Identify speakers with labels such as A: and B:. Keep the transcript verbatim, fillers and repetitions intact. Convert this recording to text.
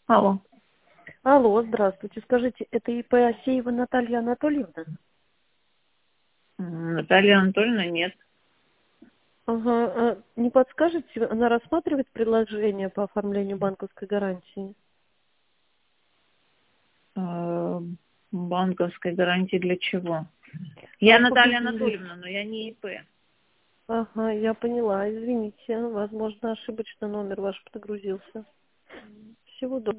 A: Алло.
B: Алло, здравствуйте. Скажите, это ИП Асеева Наталья Анатольевна?
A: М, Наталья Анатольевна, нет.
B: Ага. А не подскажете, она рассматривает предложение по оформлению банковской гарантии?
A: Э, Банковской гарантии для чего? Я Наталья
B: Освободили.
A: Анатольевна, но я не ИП.
B: Ага, я поняла. Извините, возможно, ошибочно номер ваш подгрузился. Всего доброго.